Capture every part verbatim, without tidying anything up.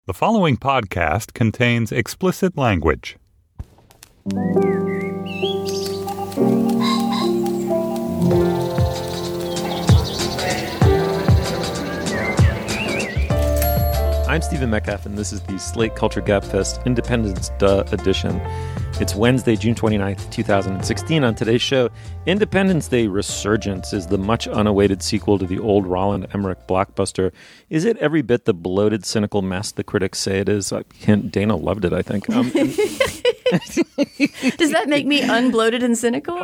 The following podcast contains explicit language. I'm Stephen Metcalf, and this is the Slate Culture Gabfest Independence Duh edition. It's Wednesday, June twenty-ninth, twenty sixteen. On today's show, Independence Day Resurgence is the much unawaited sequel to the old Roland Emmerich blockbuster. Is it every bit the bloated, cynical mess the critics say it is? I can't, Dana loved it, I think. Um, Does that make me unbloated and cynical?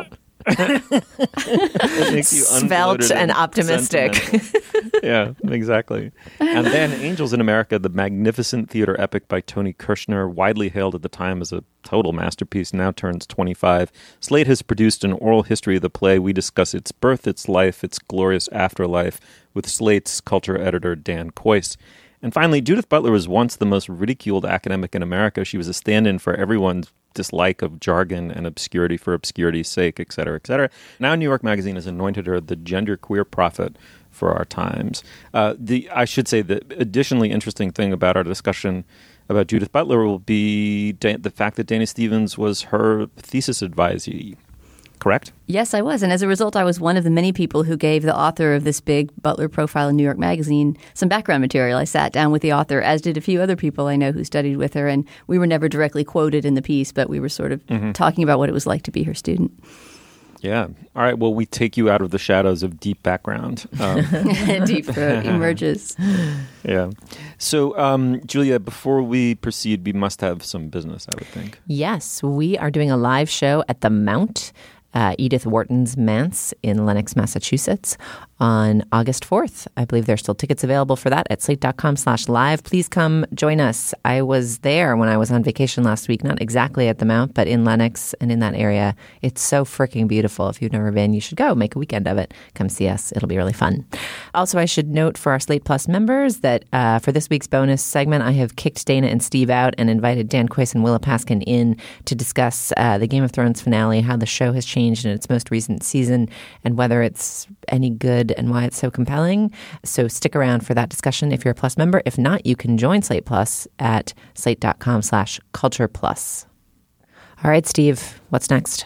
It makes you svelte and, and optimistic. Yeah, exactly. And then Angels in America, the magnificent theater epic by Tony Kirshner, widely hailed at the time as a total masterpiece, now turns twenty-five. Slate has produced an oral history of the play. We discuss its birth, its life, its glorious afterlife with Slate's culture editor, Dan Kois. And finally, Judith Butler was once the most ridiculed academic in America. She was a stand-in for everyone's dislike of jargon and obscurity for obscurity's sake, et cetera, et cetera. Now New York Magazine has anointed her the genderqueer prophet for our times. Uh, the I should say the additionally interesting thing about our discussion about Judith Butler will be da- the fact that Dana Stevens was her thesis advisee. Correct? Yes, I was. And as a result, I was one of the many people who gave the author of this big Butler profile in New York Magazine some background material. I sat down with the author, as did a few other people I know who studied with her. And we were never directly quoted in the piece, but we were sort of mm-hmm. talking about what it was like to be her student. Yeah. All right. Well, we take you out of the shadows of deep background. Um. Deep throat emerges. Yeah. So, um, Julia, before we proceed, we must have some business, I would think. Yes. We are doing a live show at the Mount, uh, Edith Wharton's Manse in Lenox, Massachusetts, on August fourth. I believe there's still tickets available for that at slate.com slash live. Please come join us. I was there when I was on vacation last week, not exactly at the Mount, but in Lenox and in that area. It's so freaking beautiful. If you've never been, you should go. Make a weekend of it. Come see us. It'll be really fun. Also, I should note for our Slate Plus members that uh, for this week's bonus segment, I have kicked Dana and Steve out and invited Dan Kois and Willa Paskin in to discuss uh, the Game of Thrones finale, how the show has changed in its most recent season, and whether it's any good and why it's so compelling. So stick around for that discussion if you're a Plus member. If not, you can join Slate Plus at slate.com slash culture plus. All right, Steve, what's next?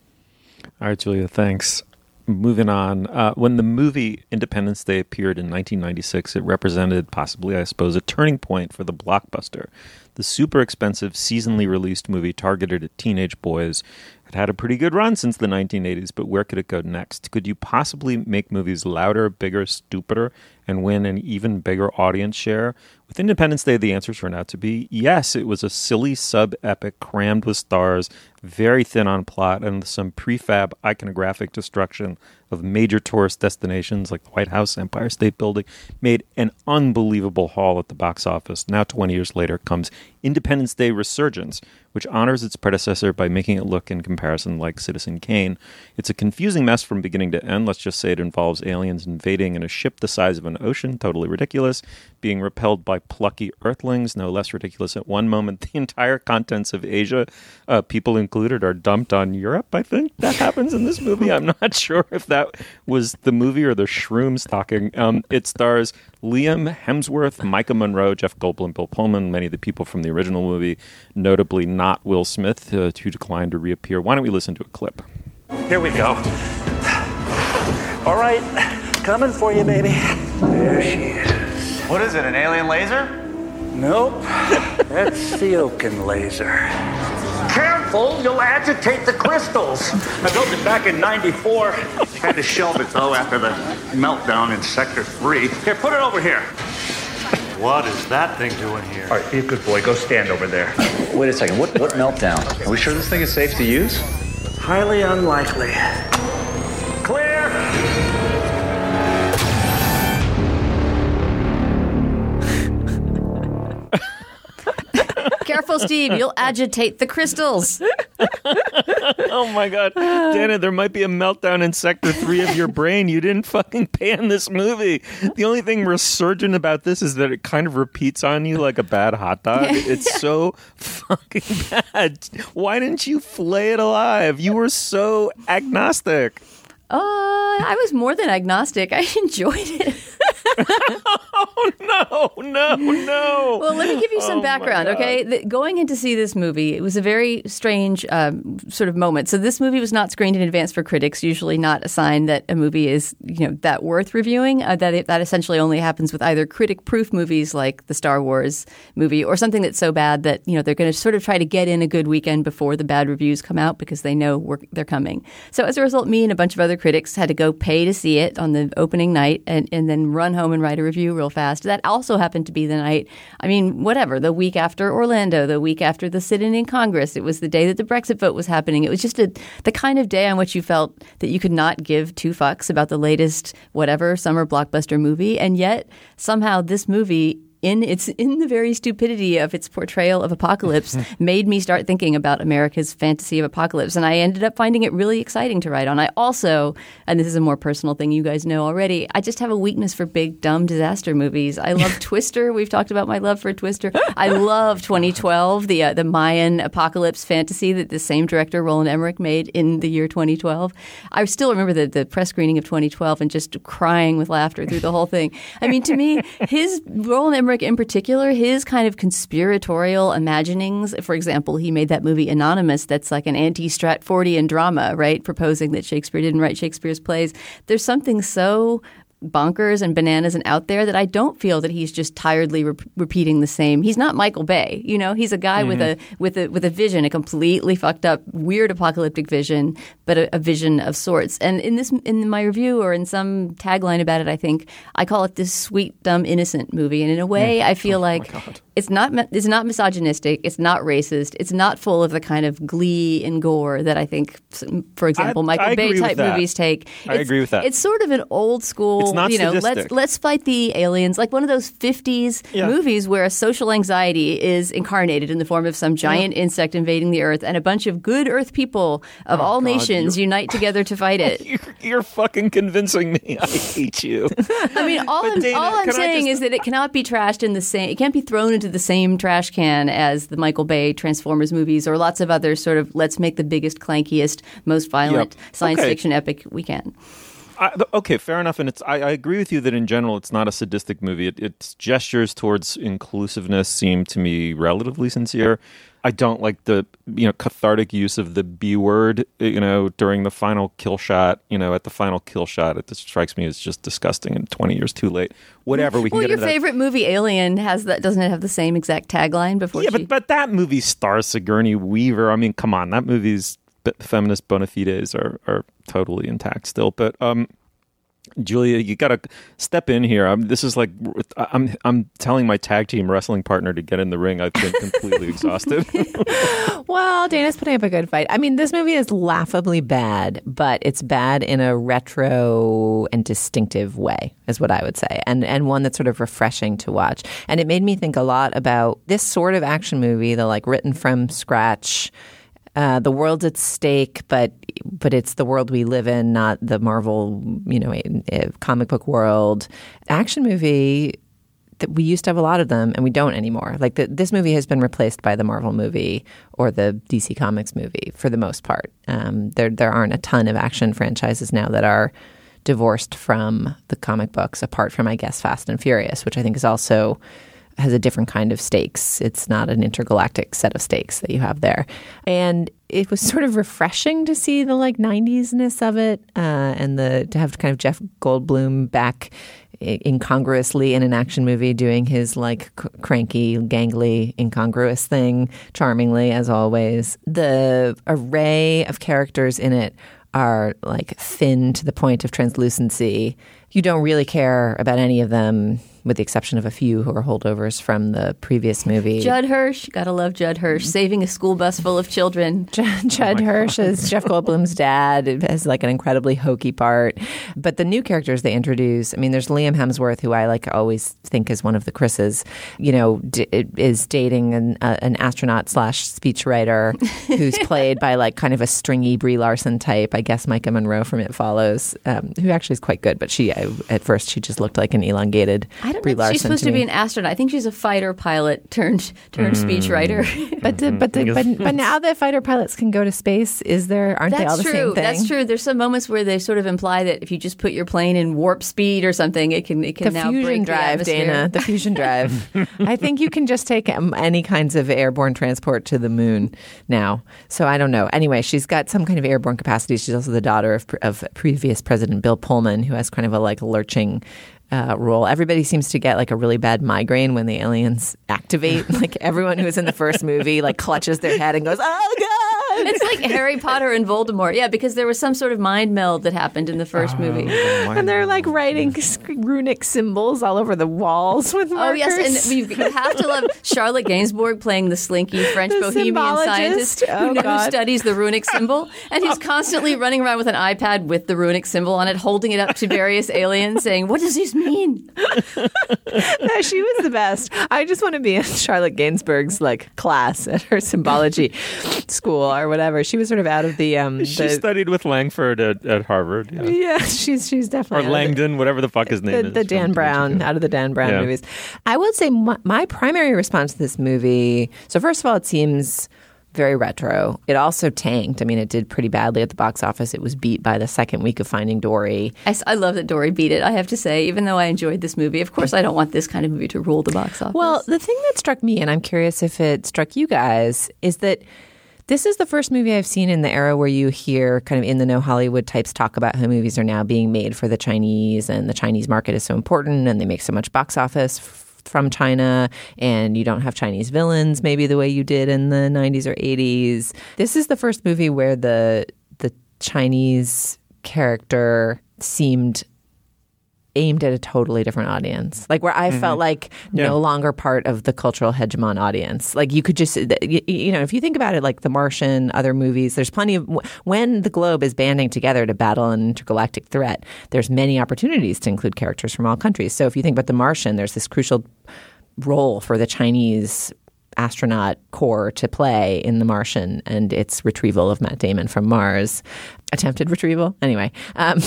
All right, Julia, thanks. Moving on. Uh, when the movie Independence Day appeared in nineteen ninety-six, it represented possibly, I suppose, a turning point for the blockbuster. The super expensive, seasonally released movie targeted at teenage boys had had a pretty good run since the nineteen eighties, but where could it go next? Could you possibly make movies louder, bigger, stupider, and win an even bigger audience share? With Independence Day, the answer turned out to be yes. It was a silly sub-epic crammed with stars, very thin on plot, and some prefab iconographic destruction of major tourist destinations like the White House, Empire State Building, made an unbelievable haul at the box office. Now, twenty years later, comes Independence Day Resurgence, which honors its predecessor by making it look in comparison like Citizen Kane. It's a confusing mess from beginning to end. Let's just say it involves aliens invading in a ship the size of an ocean, totally ridiculous, being repelled by plucky earthlings, no less ridiculous at one moment. The entire contents of Asia, uh, people included, are dumped on Europe, I think. That happens in this movie. I'm not sure if that was the movie or the shrooms talking. Um, it stars Liam Hemsworth, Micah Monroe, Jeff Goldblum, Bill Pullman, many of the people from the original movie, notably not Will Smith, uh, who declined to reappear. Why don't we listen to a clip? Here we go. All right, coming for you, baby. There she is. What is it, an alien laser? Nope, that's the Oaken laser. Careful, you'll agitate the crystals. I built it back in ninety-four. Had to shelve it, though, after the meltdown in Sector three. Here, put it over here. What is that thing doing here? All right, be a good boy. Go stand over there. Wait a second. What, what meltdown? Are we sure this thing is safe to use? Highly unlikely. Clear! Careful, Steve. You'll agitate the crystals. Oh, my God. Dana, there might be a meltdown in Sector three of your brain. You didn't fucking pan this movie. The only thing resurgent about this is that it kind of repeats on you like a bad hot dog. It's so fucking bad. Why didn't you flay it alive? You were so agnostic. Uh, I was more than agnostic. I enjoyed it. Oh, no, no, no. Well, let me give you some Oh, background, my God. okay? The, going in to see this movie, it was a very strange um, sort of moment. So this movie was not screened in advance for critics, usually not a sign that a movie is, you know, that worth reviewing. Uh, that it, that essentially only happens with either critic-proof movies like the Star Wars movie or something that's so bad that, you know, they're going to sort of try to get in a good weekend before the bad reviews come out because they know we're, they're coming. So as a result, me and a bunch of other critics had to go pay to see it on the opening night and, and then run home and write a review real fast. That also happened to be the night, I mean, whatever, the week after Orlando, the week after the sit-in in Congress. It was the day that the Brexit vote was happening. It was just a, the kind of day on which you felt that you could not give two fucks about the latest whatever summer blockbuster movie. And yet somehow this movie, in its in the very stupidity of its portrayal of apocalypse, made me start thinking about America's fantasy of apocalypse. And I ended up finding it really exciting to write on. I also, and this is a more personal thing you guys know already, I just have a weakness for big, dumb disaster movies. I love Twister. We've talked about my love for Twister. I love twenty twelve, the uh, the Mayan apocalypse fantasy that the same director, Roland Emmerich, made in the year twenty twelve. I still remember the, the press screening of twenty twelve and just crying with laughter through the whole thing. I mean, to me, his Roland Emmerich in particular, his kind of conspiratorial imaginings. For example, he made that movie Anonymous that's like an anti-Stratfordian drama, right? Proposing that Shakespeare didn't write Shakespeare's plays. There's something so bonkers and bananas and out there that I don't feel that he's just tiredly re- repeating the same. He's not Michael Bay, you know. He's a guy mm-hmm. with a with a with a vision, a completely fucked up, weird apocalyptic vision, but a, a vision of sorts. And in this, in my review or in some tagline about it, I think I call it this sweet, dumb, innocent movie. And in a way, I feel oh, like it's not it's not misogynistic, it's not racist, it's not full of the kind of glee and gore that I think, for example, I, Michael I Bay type movies take. It's, I agree with that. It's sort of an old school. It's not you know, sadistic. let's let's fight the aliens, like one of those fifties yeah. movies where a social anxiety is incarnated in the form of some giant yeah. insect invading the Earth, and a bunch of good Earth people of oh, all God, nations you're... unite together to fight it. you're, you're fucking convincing me. I hate you. I mean, all But I'm, Dana, all I'm saying just... is that it cannot be trashed in the same. It can't be thrown into the same trash can as the Michael Bay Transformers movies or lots of other sort of let's make the biggest, clankiest, most violent yep. science okay. fiction epic we can. I, okay, fair enough, and it's. I, I agree with you that in general it's not a sadistic movie. It, its gestures towards inclusiveness seem to me relatively sincere. I don't like the you know cathartic use of the B word. You know, during the final kill shot. You know, at the final kill shot, it just strikes me as just disgusting. And twenty years too late. Whatever we can well, get. Your into favorite that. movie, Alien, has that? Doesn't it have the same exact tagline? Before yeah, she... but but that movie stars Sigourney Weaver. I mean, come on, that movie's feminist bona fides are are totally intact still. But um. Julia, you got to step in here. I'm, this is like I'm. I'm telling my tag team wrestling partner to get in the ring. I've been completely exhausted. Well, Dana's putting up a good fight. I mean, this movie is laughably bad, but it's bad in a retro and distinctive way, is what I would say, and and one that's sort of refreshing to watch. And it made me think a lot about this sort of action movie, the like written from scratch. Uh, the world's at stake, but but it's the world we live in, not the Marvel, you know, comic book world. Action movie that we used to have a lot of them, and we don't anymore. Like the, this movie has been replaced by the Marvel movie or the D C Comics movie for the most part. Um, there there aren't a ton of action franchises now that are divorced from the comic books, apart from, I guess, Fast and Furious, which I think is also has a different kind of stakes. It's not an intergalactic set of stakes that you have there. And it was sort of refreshing to see the like nineties-ness of it uh, and the to have kind of Jeff Goldblum back incongruously in an action movie doing his like c- cranky, gangly, incongruous thing charmingly as always. The array of characters in it are like thin to the point of translucency. You don't really care about any of them, with the exception of a few who are holdovers from the previous movie. Judd Hirsch, gotta love Judd Hirsch, saving a school bus full of children. Judd, Judd oh Hirsch God. is Jeff Goldblum's dad. It has like an incredibly hokey part. But the new characters they introduce, I mean, there's Liam Hemsworth, who I like always think is one of the Chris's, you know, d- is dating an, uh, an astronaut slash speechwriter who's played by like kind of a stringy Brie Larson type, I guess Micah Monroe from It Follows, um, who actually is quite good. But she, I, at first, she just looked like an elongated don't Brie know if she's Larson supposed to, me. be an astronaut. I think she's a fighter pilot turned turned Mm. speechwriter. But the, but, the, but but now that fighter pilots can go to space, is there aren't That's they all the true. same thing? That's true. There's some moments where they sort of imply that if you just put your plane in warp speed or something, it can it can The now fusion break drive, the atmosphere. Dana. The fusion drive. I think you can just take um, any kinds of airborne transport to the moon now. So I don't know. Anyway, she's got some kind of airborne capacity. She's also the daughter of, of previous President Bill Pullman, who has kind of a like lurching uh, role. Everybody seems to get like a really bad migraine when the aliens activate. Like everyone who was in the first movie like clutches their head and goes, "Oh God!" It's like Harry Potter and Voldemort. Yeah, because there was some sort of mind meld that happened in the first movie. And they're like writing runic symbols all over the walls with Oh markers. yes, and you you have to love Charlotte Gainsbourg playing the slinky French The bohemian symbologist. scientist Oh, who, who God. studies the runic symbol, and he's constantly running around with an iPad with the runic symbol on it, holding it up to various aliens, saying, "What does this mean?" No, she was the best. I just want to be in Charlotte Gainsbourg's like class at her symbology school or whatever. She was sort of out of the um. She the, studied with Langford at, at Harvard. Yeah. yeah, she's she's Or definitely out of the- Langdon, whatever the fuck his name the, is. the from Dan Da Brown, Vinci Code. out of the Dan Brown Yeah. movies. I would say my, my primary response to this movie, so first of all, it seems very retro. It also tanked. I mean, it did pretty badly at the box office. It was beat by the second week of Finding Dory. I, s- I love that Dory beat it, I have to say, even though I enjoyed this movie. Of course, I don't want this kind of movie to rule the box office. Well, the thing that struck me, and I'm curious if it struck you guys, is that this is the first movie I've seen in the era where you hear kind of in the know Hollywood types talk about how movies are now being made for the Chinese and the Chinese market is so important and they make so much box office f- from China and you don't have Chinese villains maybe the way you did in the nineties or eighties. This is the first movie where the the Chinese character seemed aimed at a totally different audience, like where I felt like Yeah. no longer part of the cultural hegemon audience. Like you could just, you, you know, if you think about it, like The Martian, other movies, there's plenty of, when the globe is banding together to battle an intergalactic threat, there's many opportunities to include characters from all countries. So if you think about The Martian, there's this crucial role for the Chinese astronaut corps to play in The Martian and its retrieval of Matt Damon from Mars. Attempted retrieval? Anyway. Um,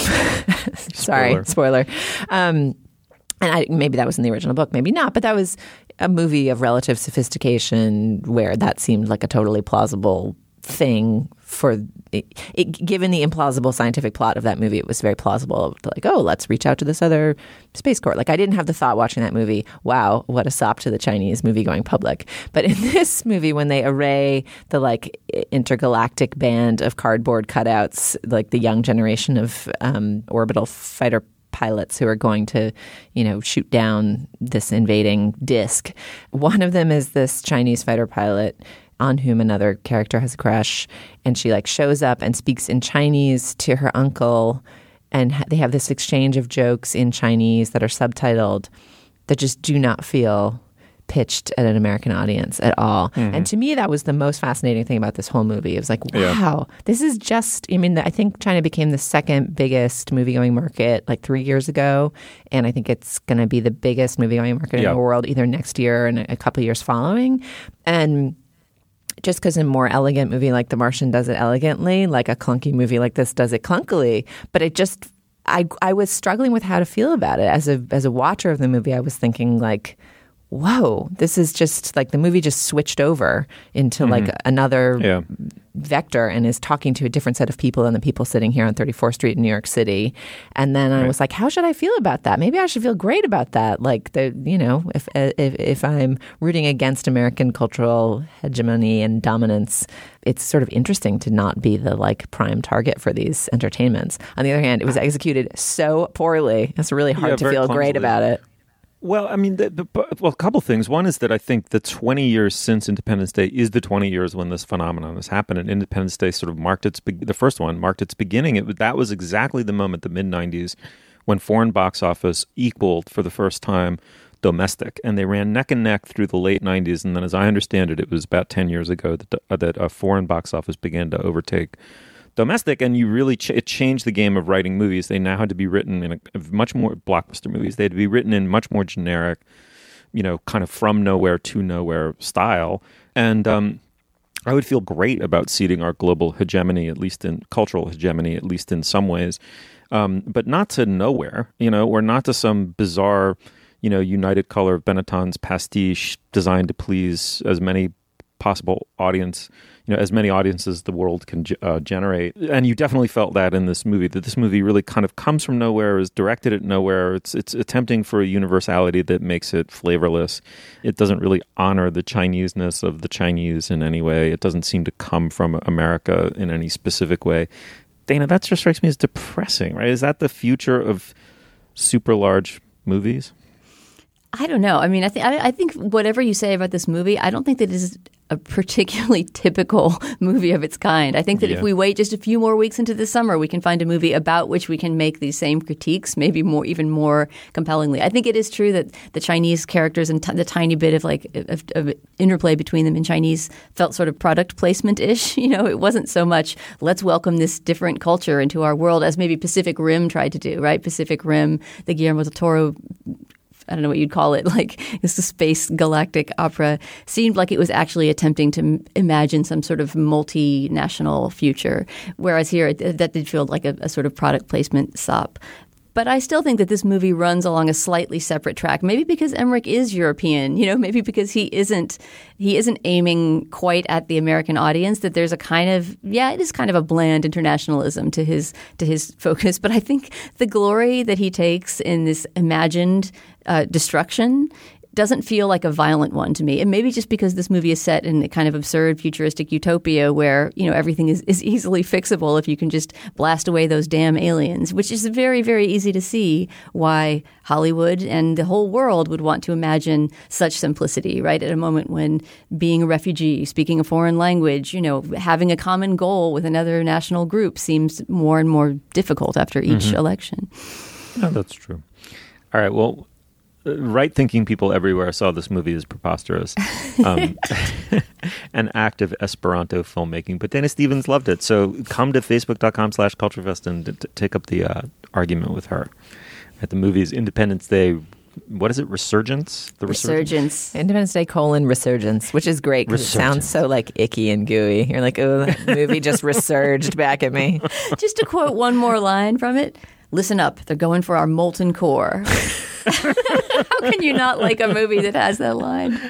sorry, Spoiler. spoiler. Um, and I, maybe that was in the original book, maybe not, but that was a movie of relative sophistication where that seemed like a totally plausible thing for it, it, given the implausible scientific plot of that movie. It was very plausible to like, oh, let's reach out to this other space corps. Like I didn't have the thought watching that movie, wow, what a sop to the Chinese movie going public. But in this movie, when they array the like intergalactic band of cardboard cutouts, like the young generation of um, orbital fighter pilots who are going to, you know, shoot down this invading disc. One of them is this Chinese fighter pilot on whom another character has a crush, and she like shows up and speaks in Chinese to her uncle, and ha- they have this exchange of jokes in Chinese that are subtitled that just do not feel pitched at an American audience at all. Mm-hmm. And to me, that was the most fascinating thing about this whole movie. It was like, wow, yeah. This is just, I mean, I think China became the second biggest movie-going market like three years ago. And I think it's going to be the biggest movie-going market yeah. in the world either next year and a couple of years following. And just because a more elegant movie like The Martian does it elegantly, like a clunky movie like this does it clunkily. But it just, I, I was struggling with how to feel about it. As a, as a watcher of the movie, I was thinking like, whoa, this is just like the movie just switched over into mm-hmm. like another yeah. vector and is talking to a different set of people than the people sitting here on thirty-fourth Street in New York City. And then I right. was like, how should I feel about that? Maybe I should feel great about that. Like, the, you know, if, if if I'm rooting against American cultural hegemony and dominance, it's sort of interesting to not be the like prime target for these entertainments. On the other hand, it was executed so poorly. It's really hard yeah, to feel clumsily. great about it. Well, I mean, the, the, well, a couple things. One is that I think the twenty years since Independence Day is the twenty years when this phenomenon has happened. And Independence Day sort of marked its, the first one marked its beginning. It, that was exactly the moment, the mid nineties, when foreign box office equaled for the first time domestic. And they ran neck and neck through the late nineties. And then as I understand it, it was about ten years ago that, uh, that a foreign box office began to overtake domestic, and you really ch- it changed the game of writing movies. They now had to be written in a, much more blockbuster movies. They had to be written in much more generic, you know, kind of from nowhere to nowhere style. And um, I would feel great about ceding our global hegemony, at least in cultural hegemony, at least in some ways, um, but not to nowhere, you know, or not to some bizarre, you know, United Color of Benetton's pastiche designed to please as many possible audience, you know, as many audiences as the world can uh, generate. And you definitely felt that in this movie, that this movie really kind of comes from nowhere, is directed at nowhere. It's it's attempting for a universality that makes it flavorless. It doesn't really honor the Chineseness of the Chinese in any way. It doesn't seem to come from America in any specific way. Dana, that just strikes me as depressing, right? Is that the future of super large movies? I don't know. I mean, I think I think whatever you say about this movie, I don't think that it is a particularly typical movie of its kind. I think that yeah. if we wait just a few more weeks into the summer, we can find a movie about which we can make these same critiques, maybe more, even more compellingly. I think it is true that the Chinese characters and t- the tiny bit of like of, of interplay between them in Chinese felt sort of product placement-ish. You know, it wasn't so much let's welcome this different culture into our world as maybe Pacific Rim tried to do, right? Pacific Rim, the Guillermo del Toro, I don't know what you'd call it, like it's a space galactic opera, seemed like it was actually attempting to m- imagine some sort of multinational future. Whereas here, it, that did feel like a, a sort of product placement sop. But I still think that this movie runs along a slightly separate track. Maybe because Emmerich is European, you know, maybe because he isn't he isn't aiming quite at the American audience. That there's a kind of yeah, it is kind of a bland internationalism to his to his focus. But I think the glory that he takes in this imagined uh, destruction doesn't feel like a violent one to me. And maybe just because this movie is set in a kind of absurd futuristic utopia where, you know, everything is, is easily fixable if you can just blast away those damn aliens, which is very, very easy to see why Hollywood and the whole world would want to imagine such simplicity, right? At a moment when being a refugee, speaking a foreign language, you know, having a common goal with another national group seems more and more difficult after each mm-hmm. election. No, that's true. All right, well, right-thinking people everywhere saw this movie as preposterous, um, an act of Esperanto filmmaking. But Dana Stevens loved it. So come to facebook.com slash culturefest and t- take up the uh, argument with her. At the movie's Independence Day, what is it, Resurgence? The Resurgence. Resurgence. Independence Day colon Resurgence, which is great because it sounds so like icky and gooey. You're like, oh, that movie just resurged back at me. Just to quote one more line from it, listen up, they're going for our molten core. How can you not like a movie that has that line?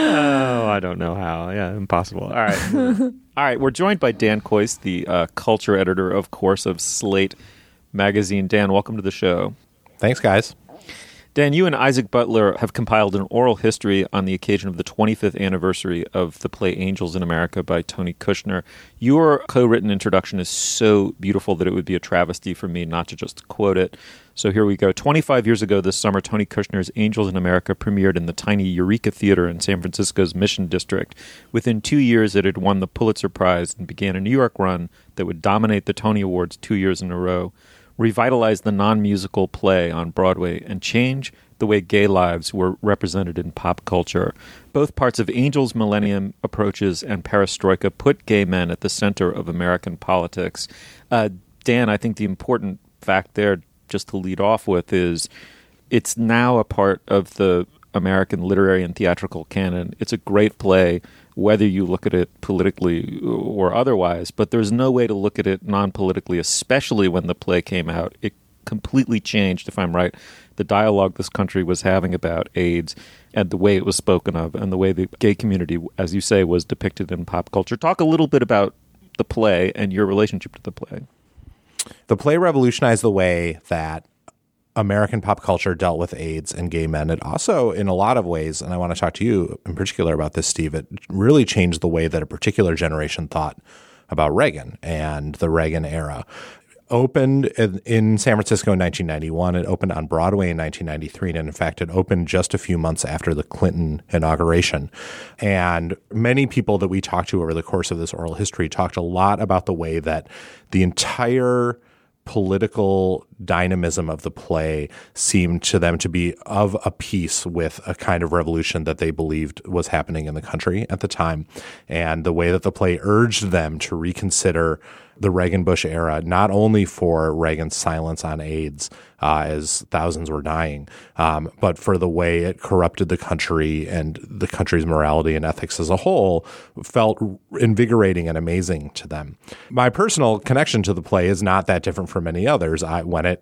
Oh, I don't know how. Yeah, impossible. All right. All right. We're joined by Dan Kois, the uh, culture editor, of course, of Slate magazine. Dan, welcome to the show. Thanks, guys. Dan, you and Isaac Butler have compiled an oral history on the occasion of the twenty-fifth anniversary of the play Angels in America by Tony Kushner. Your co-written introduction is so beautiful that it would be a travesty for me not to just quote it. So here we go. twenty-five years ago this summer, Tony Kushner's Angels in America premiered in the tiny Eureka Theater in San Francisco's Mission District. Within two years, it had won the Pulitzer Prize and began a New York run that would dominate the Tony Awards two years in a row, revitalize the non-musical play on Broadway, and change the way gay lives were represented in pop culture. Both parts of Angels' Millennium Approaches and Perestroika put gay men at the center of American politics. Uh, Dan, I think the important fact there, just to lead off with, is it's now a part of the American literary and theatrical canon. It's a great play, whether you look at it politically or otherwise, but there's no way to look at it non-politically, especially when the play came out. It completely changed, if I'm right, the dialogue this country was having about AIDS and the way it was spoken of and the way the gay community, as you say, was depicted in pop culture. Talk a little bit about the play and your relationship to the play. The play revolutionized the way that American pop culture dealt with AIDS and gay men. It also, in a lot of ways, and I want to talk to you in particular about this, Steve, it really changed the way that a particular generation thought about Reagan and the Reagan era. Opened in, in San Francisco in nineteen ninety-one. It opened on Broadway in nineteen ninety-three. And in fact, it opened just a few months after the Clinton inauguration. And many people that we talked to over the course of this oral history talked a lot about the way that the entire political dynamism of the play seemed to them to be of a piece with a kind of revolution that they believed was happening in the country at the time. And the way that the play urged them to reconsider the Reagan-Bush era, not only for Reagan's silence on AIDS uh, as thousands were dying, um, but for the way it corrupted the country and the country's morality and ethics as a whole, felt invigorating and amazing to them. My personal connection to the play is not that different from many others. I, when it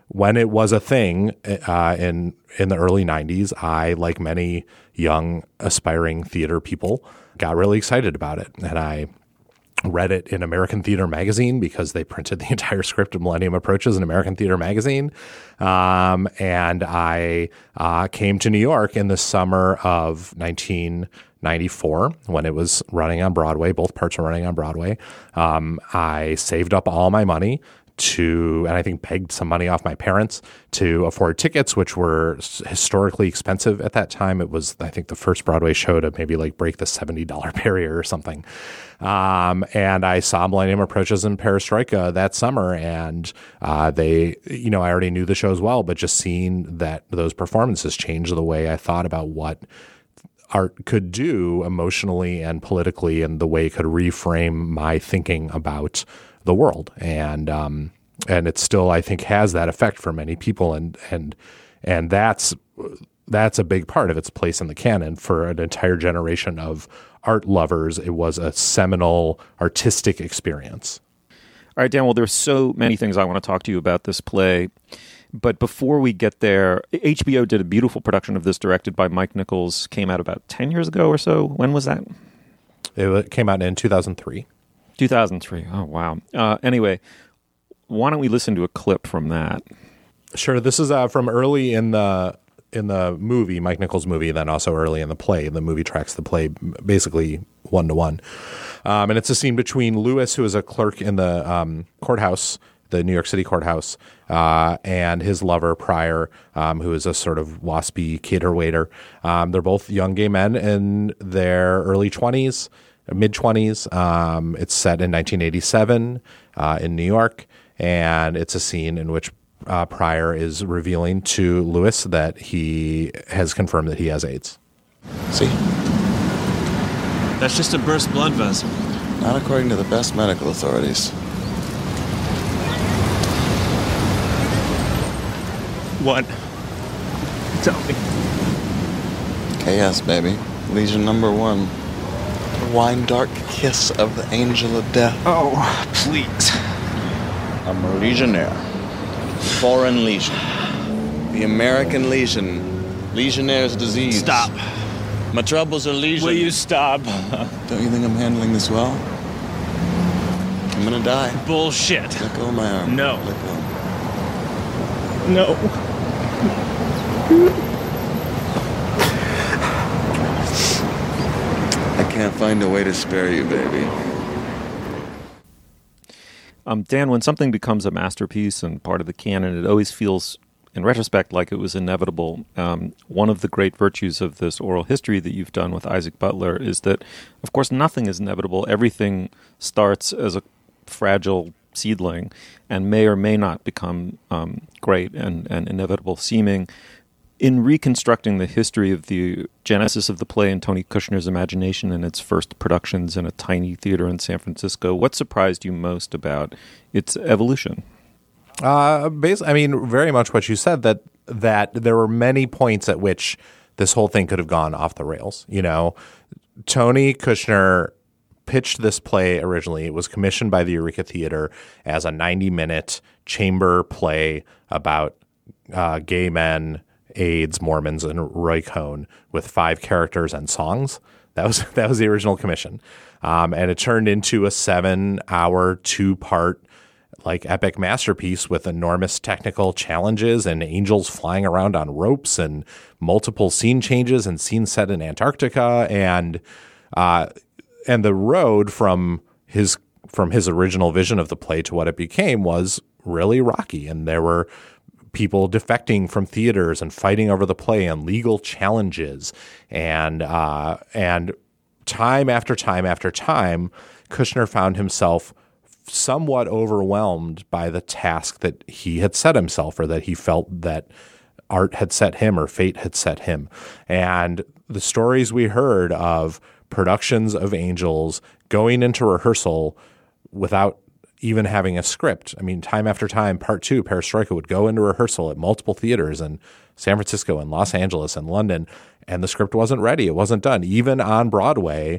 when it was a thing uh, in in the early nineties, I, like many young aspiring theater people, got really excited about it. And I read it in American Theater Magazine because they printed the entire script of Millennium Approaches in American Theater Magazine. Um, and I uh, came to New York in the summer of nineteen ninety-four when it was running on Broadway. Both parts were running on Broadway. Um, I saved up all my money to, and I think begged some money off my parents to afford tickets, which were historically expensive at that time. It was, I think, the first Broadway show to maybe like break the seventy dollars barrier or something. Um, and I saw Millennium Approaches and Perestroika that summer, and uh, they, you know, I already knew the shows well, but just seeing that those performances changed the way I thought about what art could do emotionally and politically, and the way it could reframe my thinking about the world. And um, and it still, I think, has that effect for many people, and and and that's that's a big part of its place in the canon for an entire generation of art lovers. It was a seminal artistic experience. All right, Dan, well, there's so many things I want to talk to you about this play. But before we get there, H B O did a beautiful production of this directed by Mike Nichols. Came out about ten years ago or so. When was that? It came out in two thousand three. two thousand three. Oh, wow. Uh, anyway, why don't we listen to a clip from that? Sure. This is uh, from early in the in the movie, Mike Nichols' movie, then also early in the play. The movie tracks the play basically one to one. Um, and it's a scene between Lewis, who is a clerk in the um, courthouse, the New York City courthouse, uh, and his lover, Pryor, um, who is a sort of waspy cater waiter. Um, they're both young gay men in their early twenties, mid-twenties. Um, it's set in nineteen eighty-seven uh, in New York, and it's a scene in which uh, Pryor is revealing to Lewis that he has confirmed that he has AIDS. See? That's just a burst blood vessel. Not according to the best medical authorities. What? Tell me. K S, baby. Lesion number one. The wine dark kiss of the angel of death. Oh, please. I'm a legionnaire. Foreign legion. The American legion. Legionnaire's disease. Stop. My troubles are legion. Will you stop? Don't you think I'm handling this well? I'm gonna die. Bullshit. Let go of my arm. No. Let go. No. I can't find a way to spare you, baby. Um, Dan, when something becomes a masterpiece and part of the canon, it always feels, in retrospect, like it was inevitable. Um, one of the great virtues of this oral history that you've done with Isaac Butler is that, of course, nothing is inevitable. Everything starts as a fragile seedling and may or may not become um, great and, and inevitable seeming. In reconstructing the history of the genesis of the play in Tony Kushner's imagination and its first productions in a tiny theater in San Francisco, what surprised you most about its evolution? Uh, basically, I mean, very much what you said, that that there were many points at which this whole thing could have gone off the rails. You know, Tony Kushner pitched this play originally. It was commissioned by the Eureka Theater as a ninety-minute chamber play about uh, gay men, AIDS, Mormons, and Roy Cohn with five characters and songs. That was that was the original commission, um, and it turned into a seven-hour, two-part, like epic masterpiece with enormous technical challenges and angels flying around on ropes and multiple scene changes and scenes set in Antarctica, and uh, and the road from his from his original vision of the play to what it became was really rocky, and there were people defecting from theaters and fighting over the play and legal challenges, and uh, and time after time after time, Kushner found himself somewhat overwhelmed by the task that he had set himself, or that he felt that art had set him or fate had set him. And the stories we heard of productions of Angels going into rehearsal without even having a script. I mean, time after time, part two, Perestroika, would go into rehearsal at multiple theaters in San Francisco and Los Angeles and London, and the script wasn't ready. It wasn't done. Even on Broadway,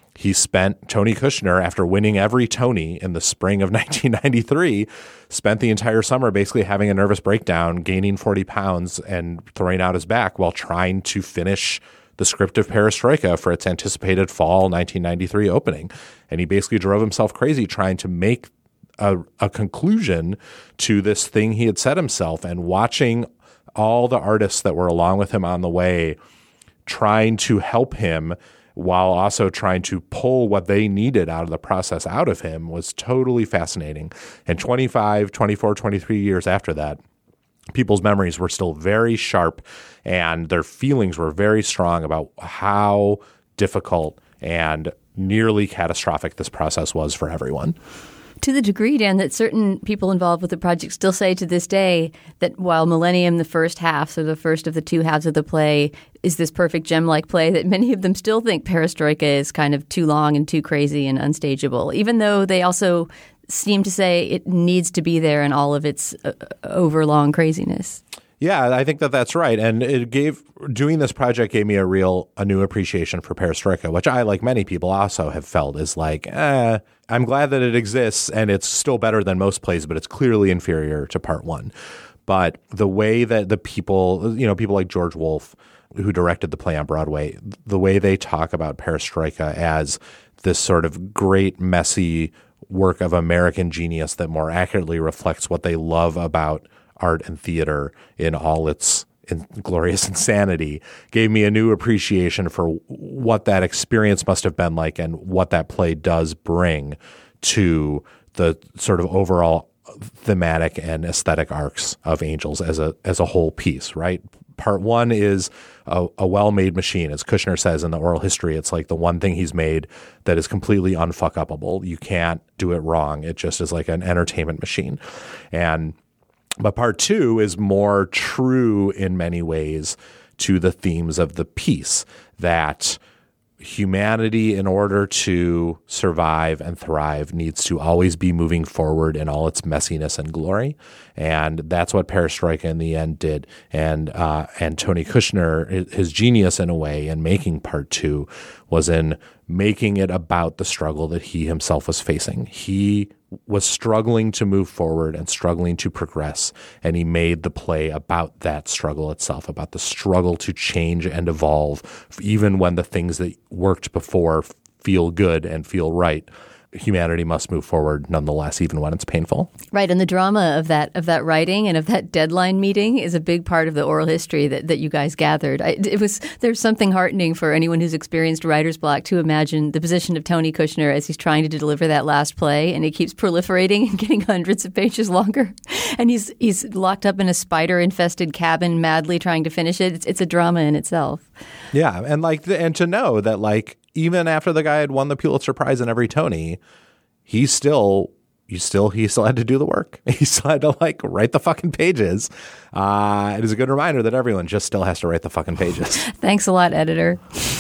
he spent Tony Kushner, after winning every Tony in the spring of nineteen ninety-three, spent the entire summer basically having a nervous breakdown, gaining forty pounds and throwing out his back while trying to finish the script of Perestroika for its anticipated fall nineteen ninety-three opening. And he basically drove himself crazy trying to make a, a conclusion to this thing he had set himself, and watching all the artists that were along with him on the way trying to help him while also trying to pull what they needed out of the process out of him was totally fascinating. And twenty-five, twenty-four, twenty-three years after that, people's memories were still very sharp and their feelings were very strong about how difficult and nearly catastrophic this process was for everyone. To the degree, Dan, that certain people involved with the project still say to this day that while Millennium, the first half, so the first of the two halves of the play, is this perfect gem-like play, that many of them still think Perestroika is kind of too long and too crazy and unstageable, even though they also seem to say it needs to be there in all of its uh, overlong craziness. Yeah, I think that that's right. And it gave doing this project gave me a real a new appreciation for Perestroika, which I, like many people, also have felt is like, eh, I'm glad that it exists and it's still better than most plays, but it's clearly inferior to part one. But the way that the people, you know, people like George Wolfe, who directed the play on Broadway, the way they talk about Perestroika as this sort of great, messy work of American genius that more accurately reflects what they love about art and theater in all its in glorious insanity, gave me a new appreciation for what that experience must have been like and what that play does bring to the sort of overall thematic and aesthetic arcs of Angels as a as a whole piece, right? Part one is a, a well-made machine. As Kushner says in the oral history, it's like the one thing he's made that is completely unfuck-upable. You can't do it wrong. It just is like an entertainment machine. And But part two is more true in many ways to the themes of the piece, that humanity, in order to survive and thrive, needs to always be moving forward in all its messiness and glory. And that's what Perestroika in the end did. And uh, and Tony Kushner, his genius in a way in making part two was in making it about the struggle that he himself was facing. He was struggling to move forward and struggling to progress, and he made the play about that struggle itself, about the struggle to change and evolve, even when the things that worked before feel good and feel right. Humanity must move forward nonetheless, even when it's painful. Right, and the drama of that of that writing and of that deadline meeting is a big part of the oral history that, that you guys gathered. I, it was there's something heartening for anyone who's experienced writer's block to imagine the position of Tony Kushner as he's trying to deliver that last play, and it keeps proliferating and getting hundreds of pages longer, and he's he's locked up in a spider-infested cabin, madly trying to finish it. It's, it's a drama in itself. Yeah, and like and to know that like. Even after the guy had won the Pulitzer Prize and every Tony, he still, you still, he still had to do the work. He still had to like write the fucking pages. Uh, it is a good reminder that everyone just still has to write the fucking pages. Thanks a lot, editor.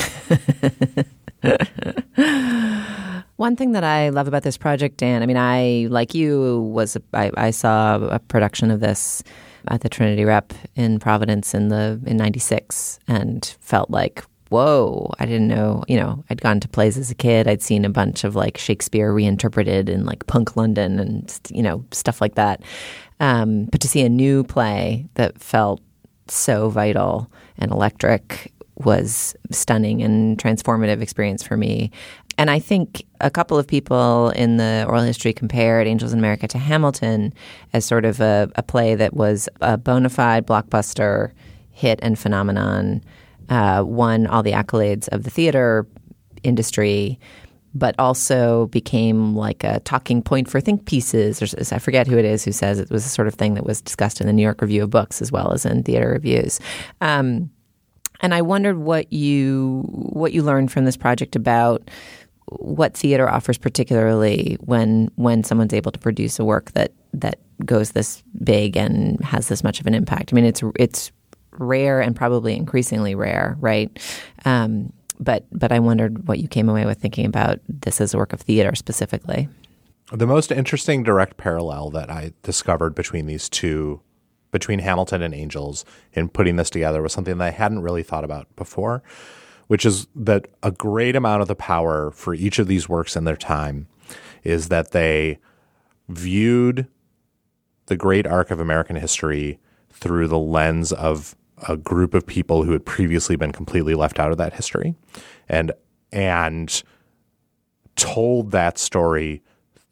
One thing that I love about this project, Dan, I mean, I, like you, was I, I saw a production of this at the Trinity Rep in Providence in the in ninety-six and felt like, whoa, I didn't know, you know, I'd gone to plays as a kid. I'd seen a bunch of like Shakespeare reinterpreted in like punk London and, you know, stuff like that. Um, but to see a new play that felt so vital and electric was stunning and transformative experience for me. And I think a couple of people in the oral history compared Angels in America to Hamilton as sort of a, a play that was a bona fide blockbuster hit and phenomenon. Uh, won all the accolades of the theater industry, but also became like a talking point for think pieces. Or, I forget who it is who says it was the sort of thing that was discussed in the New York Review of Books as well as in theater reviews. Um, and I wondered what you what you learned from this project about what theater offers, particularly when when someone's able to produce a work that that goes this big and has this much of an impact. I mean, it's it's. rare and probably increasingly rare, right? Um, but but I wondered what you came away with thinking about this as a work of theater specifically. The most interesting direct parallel that I discovered between these two, between Hamilton and Angels, in putting this together was something that I hadn't really thought about before, which is that a great amount of the power for each of these works in their time is that they viewed the great arc of American history through the lens of a group of people who had previously been completely left out of that history, and and told that story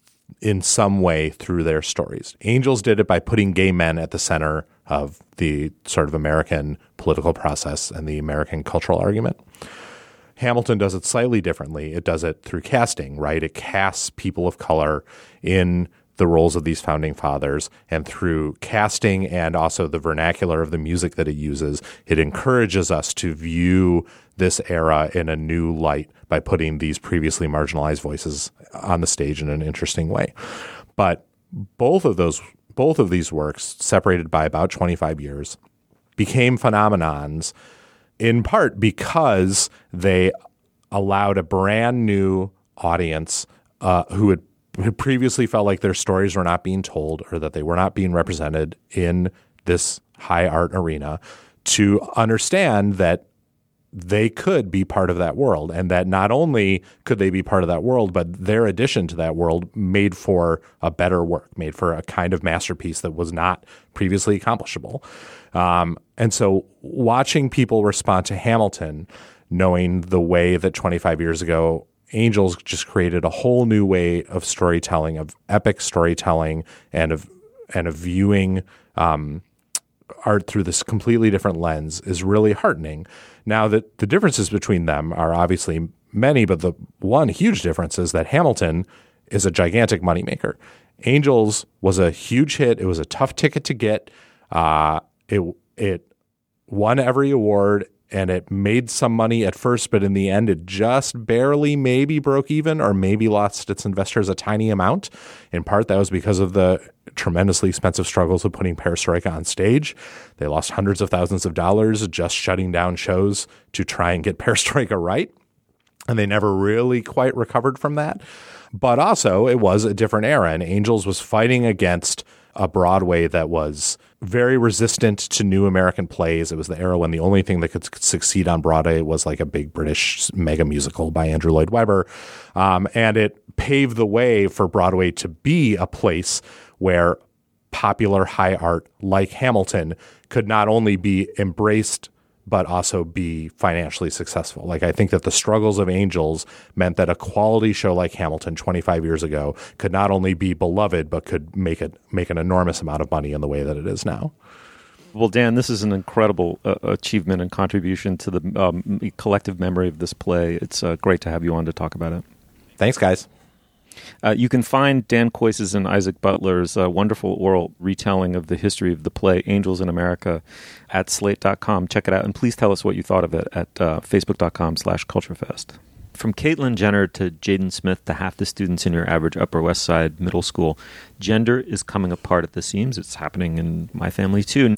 in some way through their stories. Angels did it by putting gay men at the center of the sort of American political process and the American cultural argument. Hamilton does it slightly differently. It does it through casting, right? It casts people of color in the roles of these founding fathers, and through casting and also the vernacular of the music that it uses, it encourages us to view this era in a new light by putting these previously marginalized voices on the stage in an interesting way. But both of those, both of these works, separated by about twenty-five years, became phenomenons in part because they allowed a brand new audience uh, who had who previously felt like their stories were not being told or that they were not being represented in this high art arena to understand that they could be part of that world, and that not only could they be part of that world, but their addition to that world made for a better work, made for a kind of masterpiece that was not previously accomplishable. Um, and so watching people respond to Hamilton, knowing the way that twenty-five years ago Angels just created a whole new way of storytelling, of epic storytelling, and of and of viewing um, art through this completely different lens, is really heartening. Now, that the differences between them are obviously many, but the one huge difference is that Hamilton is a gigantic moneymaker. Angels was a huge hit. It was a tough ticket to get. Uh, it it won every award. And it made some money at first, but in the end, it just barely maybe broke even or maybe lost its investors a tiny amount. In part, that was because of the tremendously expensive struggles of putting Perestroika on stage. They lost hundreds of thousands of dollars just shutting down shows to try and get Perestroika right. And they never really quite recovered from that. But also, it was a different era, and Angels was fighting against a Broadway that was very resistant to new American plays. It was the era when the only thing that could succeed on Broadway was like a big British mega musical by Andrew Lloyd Webber. Um, and it paved the way for Broadway to be a place where popular high art like Hamilton could not only be embraced but also be financially successful. Like, I think that the struggles of Angels meant that a quality show like Hamilton twenty-five years ago could not only be beloved, but could make it make an enormous amount of money in the way that it is now. Well, Dan, this is an incredible uh, achievement and contribution to the um, collective memory of this play. It's uh, great to have you on to talk about it. Thanks, guys. Uh, you can find Dan Kois's and Isaac Butler's uh, wonderful oral retelling of the history of the play Angels in America at slate dot com. Check it out, and please tell us what you thought of it at uh, facebook.com slash culturefest. From Caitlyn Jenner to Jaden Smith to half the students in your average Upper West Side middle school, gender is coming apart at the seams. It's happening in my family, too.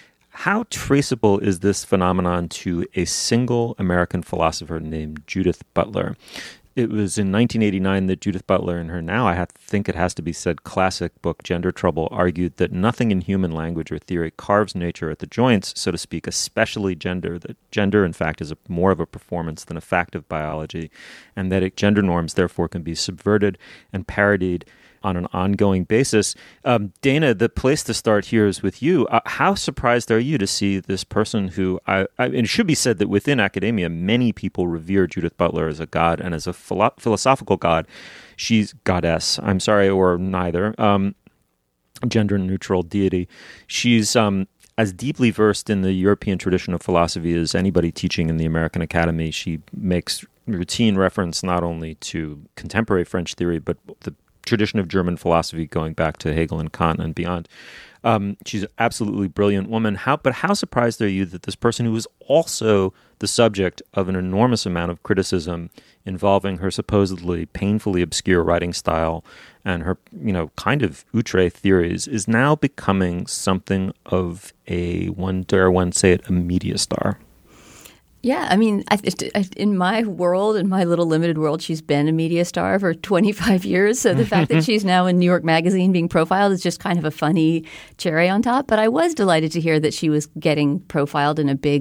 How traceable is this phenomenon to a single American philosopher named Judith Butler? It was in nineteen eighty-nine that Judith Butler, in her now, I have, think it has to be said, classic book, Gender Trouble, argued that nothing in human language or theory carves nature at the joints, so to speak, especially gender, that gender, in fact, is a, more of a performance than a fact of biology, and that it, gender norms, therefore, can be subverted and parodied on an ongoing basis. Um, Dana, the place to start here is with you. Uh, how surprised are you to see this person who, I, I, and it should be said that within academia, many people revere Judith Butler as a god and as a philo- philosophical god. She's goddess, I'm sorry, or neither, um, gender-neutral deity. She's um, as deeply versed in the European tradition of philosophy as anybody teaching in the American Academy. She makes routine reference not only to contemporary French theory, but the tradition of German philosophy going back to Hegel and Kant and beyond. Um, she's an absolutely brilliant woman. How, but how surprised are you that this person who is also the subject of an enormous amount of criticism involving her supposedly painfully obscure writing style and her, you know, kind of outre theories is now becoming something of a, one dare one say it, a media star? Yeah, I mean, I, in my world, in my little limited world, she's been a media star for twenty-five years. So the fact that she's now in New York Magazine being profiled is just kind of a funny cherry on top. But I was delighted to hear that she was getting profiled in a big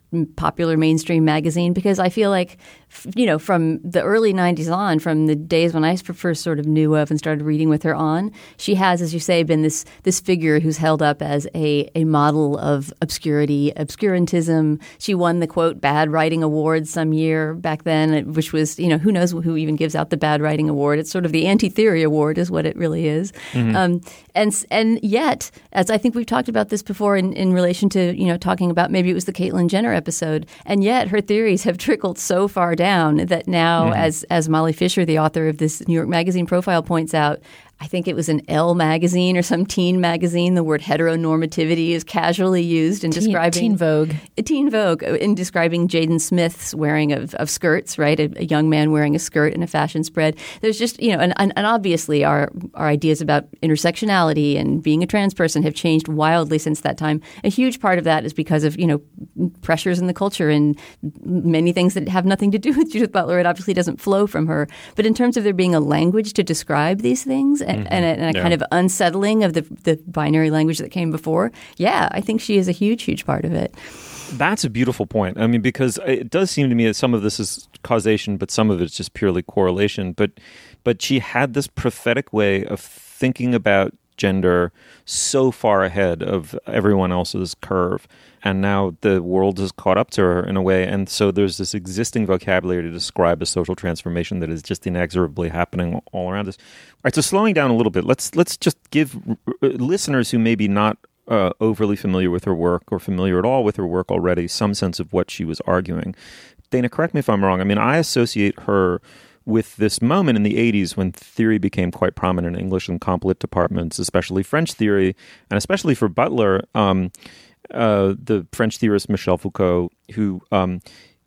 popular mainstream magazine, because I feel like, you know, from the early nineties on, from the days when I first sort of knew of and started reading with her on, she has, as you say, been this this figure who's held up as a, a model of obscurity, obscurantism. She won the, quote, Bad Writing Award some year back then, which was, you know, who knows who even gives out the Bad Writing Award. It's sort of the anti-theory award is what it really is. Mm-hmm. Um, and and yet, as I think we've talked about this before in, in relation to, you know, talking about maybe it was the Caitlyn Jenner episode, and yet her theories have trickled so far down that now, mm-hmm. as as Molly Fisher, the author of this New York Magazine profile, points out, I think it was an Elle magazine or some teen magazine, the word heteronormativity is casually used in teen, describing Teen Vogue. Teen Vogue in describing Jaden Smith's wearing of, of skirts, right? A, a young man wearing a skirt in a fashion spread. There's just, you know, and, and, and obviously our our ideas about intersectionality and being a trans person have changed wildly since that time. A huge part of that is because of, you know, pressures in the culture and many things that have nothing to do with Judith Butler. It obviously doesn't flow from her. But in terms of there being a language to describe these things, and, mm-hmm. and a, and a yeah. kind of unsettling of the, the binary language that came before, yeah, I think she is a huge, huge part of it. That's a beautiful point. I mean, because it does seem to me that some of this is causation, but some of it's just purely correlation. But but she had this prophetic way of thinking about gender so far ahead of everyone else's curve. And now the world has caught up to her in a way. And so there's this existing vocabulary to describe a social transformation that is just inexorably happening all around us. All right, so slowing down a little bit, let's let's just give r- listeners who may be not uh, overly familiar with her work or familiar at all with her work already some sense of what she was arguing. Dana, correct me if I'm wrong. I mean, I associate her with this moment in the eighties when theory became quite prominent in English and comp lit departments, especially French theory, and especially for Butler, um, uh, the French theorist Michel Foucault, who um,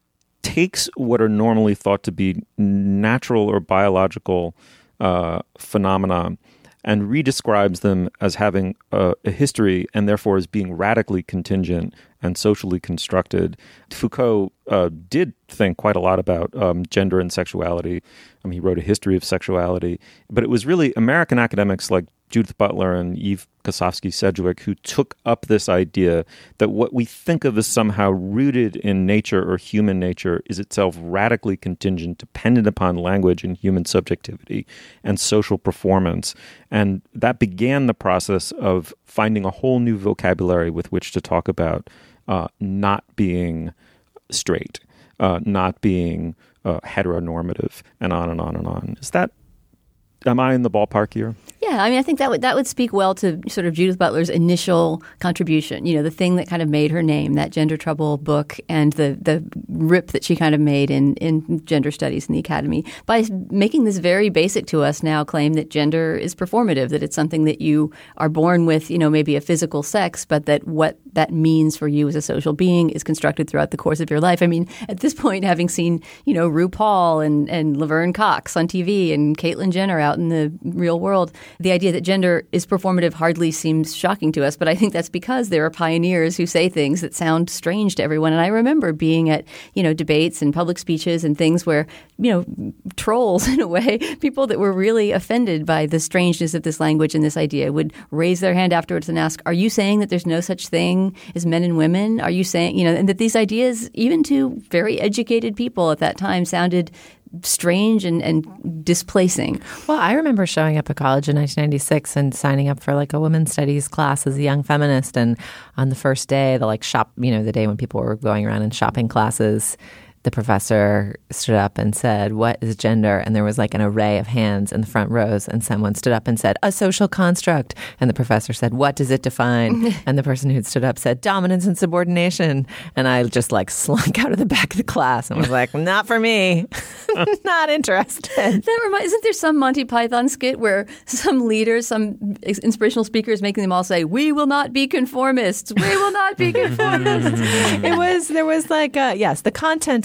takes what are normally thought to be natural or biological uh, phenomena and redescribes them as having a, a history and therefore as being radically contingent and socially constructed. Foucault uh, did think quite a lot about um, gender and sexuality. I mean, he wrote a history of sexuality. But it was really American academics like Judith Butler and Eve Kosofsky-Sedgwick who took up this idea that what we think of as somehow rooted in nature or human nature is itself radically contingent, dependent upon language and human subjectivity and social performance. And that began the process of finding a whole new vocabulary with which to talk about uh, not being straight, uh, not being uh, heteronormative, and on and on and on. Is that, am I in the ballpark here? Yeah, I mean, I think that would that would speak well to sort of Judith Butler's initial contribution. You know, the thing that kind of made her name, that Gender Trouble book, and the the rip that she kind of made in, in gender studies in the academy by making this very basic to us now claim that gender is performative, that it's something that you are born with, you know, maybe a physical sex, but that what that means for you as a social being is constructed throughout the course of your life. I mean, at this point, having seen, you know, RuPaul and, and Laverne Cox on T V and Caitlyn Jenner out in the real world, the idea that gender is performative hardly seems shocking to us, but I think that's because there are pioneers who say things that sound strange to everyone. And I remember being at, you know, debates and public speeches and things where, you know, trolls in a way, people that were really offended by the strangeness of this language and this idea would raise their hand afterwards and ask, are you saying that there's no such thing as men and women? Are you saying, you know, and that these ideas, even to very educated people at that time, sounded strange and, and displacing. Well, I remember showing up at college in nineteen ninety-six and signing up for like a women's studies class as a young feminist. And on the first day, the like shop, you know, the day when people were going around in shopping classes, the professor stood up and said, what is gender? And there was like an array of hands in the front rows. And someone stood up and said, a social construct. And the professor said, what does it define? And the person who stood up said, dominance and subordination. And I just like slunk out of the back of the class and was like, not for me. Not interested. That reminds, isn't there some Monty Python skit where some leaders, some inspirational speaker is making them all say, we will not be conformists. We will not be conformists. It was, there was like, uh, yes, the content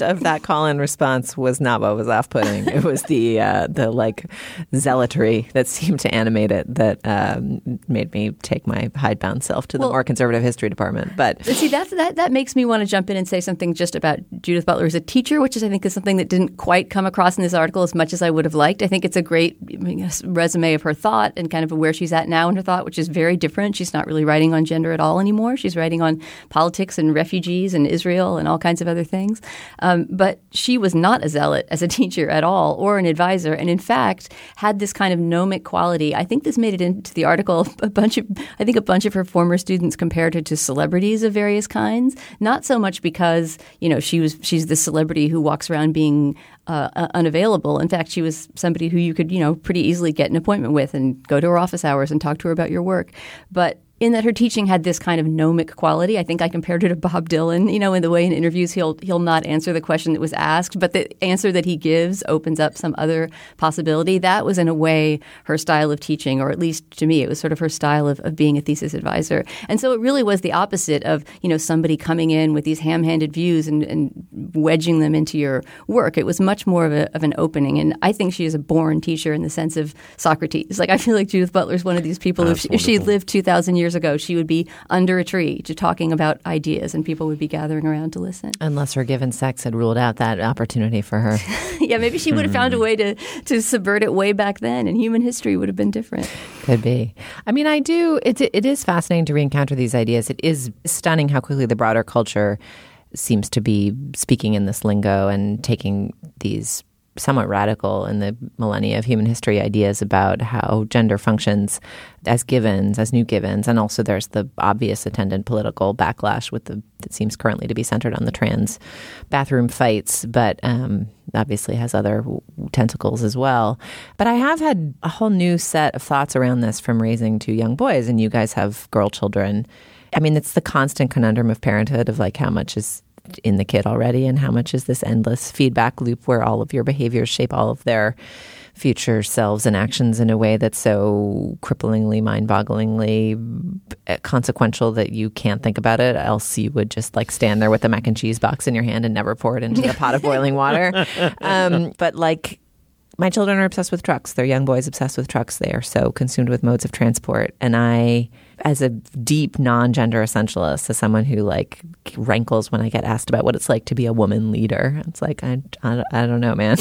of that call-in response was not what was off-putting. It was the uh, the like zealotry that seemed to animate it that um, made me take my hidebound self to the Well, more conservative history department. But see, that, that that makes me want to jump in and say something just about Judith Butler as a teacher, which is I think is something that didn't quite come across in this article as much as I would have liked. I think it's a great resume of her thought and kind of where she's at now in her thought, which is very different. She's not really writing on gender at all anymore. She's writing on politics and refugees and Israel and all kinds of other things. Um, but she was not a zealot as a teacher at all or an advisor, and in fact had this kind of gnomic quality. I think this made it into the article. A bunch of, I think a bunch of her former students compared her to celebrities of various kinds, not so much because, you know, she was she's the celebrity who walks around being uh, unavailable. In fact, she was somebody who you could, you know, pretty easily get an appointment with and go to her office hours and talk to her about your work. But in that her teaching had this kind of gnomic quality. I think I compared her to Bob Dylan, you know, in the way in interviews he'll he'll not answer the question that was asked, but the answer that he gives opens up some other possibility. That was in a way her style of teaching, or at least to me, it was sort of her style of, of being a thesis advisor. And so it really was the opposite of, you know, somebody coming in with these ham-handed views and, and wedging them into your work. It was much more of, a, of an opening. And I think she is a born teacher in the sense of Socrates. Like, I feel like Judith Butler is one of these people, That's if, if she wonderful. lived two thousand years ago, she would be under a tree to talking about ideas and people would be gathering around to listen. unless her given sex had ruled out that opportunity for her. Yeah, maybe she would have found a way to, to subvert it way back then, and human history would have been different. Could be. I mean, I do. It, it is fascinating to re-encounter these ideas. It is stunning how quickly the broader culture seems to be speaking in this lingo and taking these somewhat radical in the millennia of human history ideas about how gender functions as givens, as new givens. And also there's the obvious attendant political backlash with the that seems currently to be centered on the trans bathroom fights, but um, obviously has other tentacles as well. But I have had a whole new set of thoughts around this from raising two young boys, and you guys have girl children. I mean, it's the constant conundrum of parenthood of like how much is in the kid already and how much is this endless feedback loop where all of your behaviors shape all of their future selves and actions in a way that's so cripplingly, mind-bogglingly consequential that you can't think about it, else you would just like stand there with a mac and cheese box in your hand and never pour it into the pot of boiling water. Um, but like, my children are obsessed with trucks. They're young boys obsessed with trucks. They are so consumed with modes of transport. And I, as a deep non-gender essentialist, as someone who like rankles when I get asked about what it's like to be a woman leader, it's like, I, I, I don't know, man.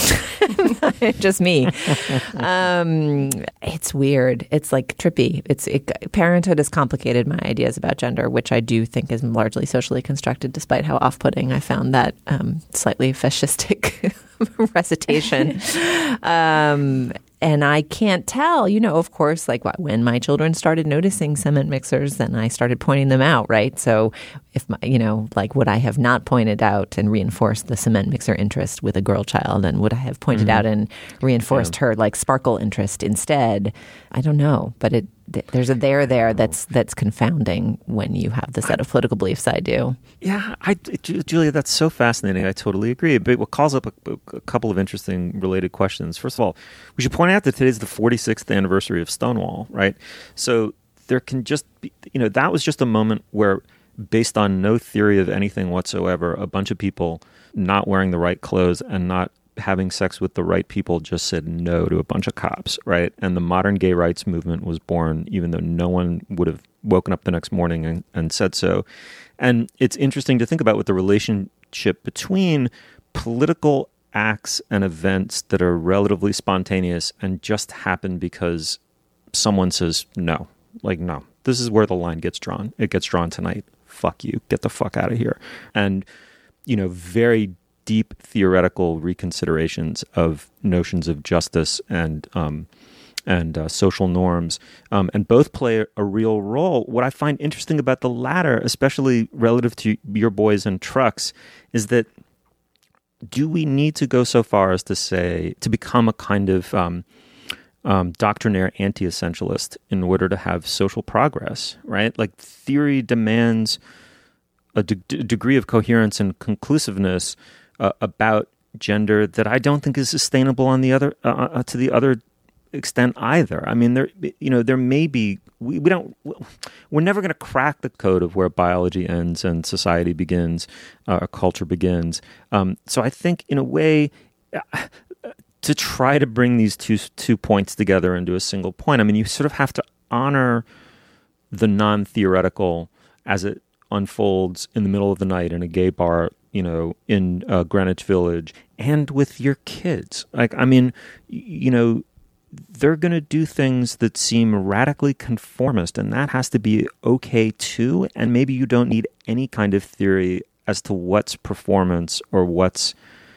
Just me. Um, it's weird. It's like trippy. It's it, parenthood has complicated my ideas about gender, which I do think is largely socially constructed, despite how off-putting I found that um, slightly fascistic recitation. Um, and I can't tell, you know, of course, like when my children started noticing cement mixers, then I started pointing them out, right? So if, my, you know, like would I have not pointed out and reinforced the cement mixer interest with a girl child? And would I have pointed mm-hmm. out and reinforced yeah. her like sparkle interest instead? I don't know. But it there's a there there that's that's confounding when you have the set of political beliefs I do. Yeah, I, Julia, that's so fascinating. I totally agree. But what calls up a, a couple of interesting related questions. First of all, we should point out that today's the forty-sixth anniversary of Stonewall, right? So there can just be, you know, that was just a moment where, based on no theory of anything whatsoever, a bunch of people not wearing the right clothes and not having sex with the right people just said no to a bunch of cops, right? And the modern gay rights movement was born, even though no one would have woken up the next morning and, and said so. And it's interesting to think about what the relationship between political acts and events that are relatively spontaneous and just happen because someone says no. Like, no, this is where the line gets drawn. It gets drawn tonight. Fuck you. Get the fuck out of here. And, you know, very deep theoretical reconsiderations of notions of justice and um, and uh, social norms, um, and both play a real role. What I find interesting about the latter, especially relative to your boys and trucks, is that do we need to go so far as to say, to become a kind of um, um, doctrinaire anti-essentialist in order to have social progress, right? Like theory demands a de- degree of coherence and conclusiveness Uh, about gender that I don't think is sustainable on the other uh, uh, to the other extent either. I mean, there, you know, there may be, we, we don't, we're never going to crack the code of where biology ends and society begins, uh, culture begins. Um, so I think in a way, uh, to try to bring these two two points together into a single point, I mean, you sort of have to honor the non-theoretical as it unfolds in the middle of the night in a gay bar, you know, in uh, Greenwich Village, and with your kids. Like, I mean, you know, they're going to do things that seem radically conformist, and that has to be okay too. And maybe you don't need any kind of theory as to what's performance or what's